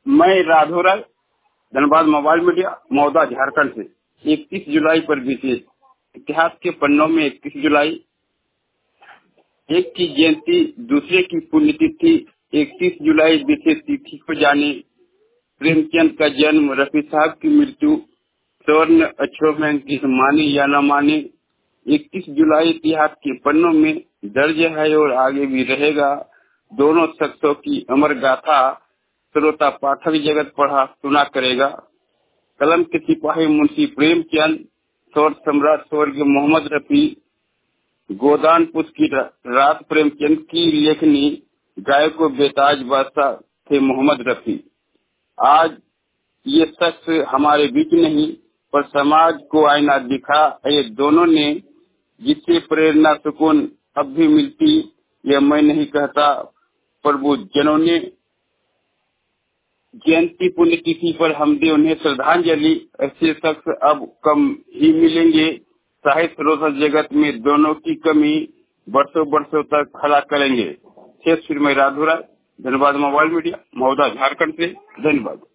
मैं Raghav Rai, Dhanbad mobile media, Mauda, Jharkhand से। 31 जुलाई पर विशेष इतिहास के पन्नों में 31 जुलाई, एक की जयंती दूसरे की पुण्यतिथि। 31 जुलाई विशेष तिथि को जाने। प्रेमचंद का जन्म, रफी साहब की मृत्यु स्वर्ण अक्षरों में अंकित माने या न माने, 31 जुलाई इतिहास के पन्नों में दर्ज है और आगे भी रहेगा। दोनों शख्सों की अमर गाथा श्रोता पाठक जगत पढ़ा सुना करेगा। कलम के सिपाही मुंशी प्रेमचंद, स्वर्ण सम्राट स्वर्गीय मोहम्मद रफी, गोदान पुष्प की रात प्रेमचंद की लेखनी, गायक व बेताज बादशाह थे मोहम्मद रफी। आज ये शख्स हमारे बीच नहीं, पर समाज को आईना दिखा ये दोनों ने, जिससे प्रेरणा सुकून अब भी मिलती। यह मैं नहीं कहता, प्रभु जनों ने। जयंती पुण्यतिथि पर हम दे उन्हें श्रद्धांजलि। ऐसे शख्स अब कम ही मिलेंगे। साहित्य रोशन जगत में दोनों की कमी बरसों बरसों तक खड़ा करेंगे। शेष फिर मैं राघव राय, धन्यवाद मोबाइल मीडिया, मौदा, झारखंड से। धन्यवाद।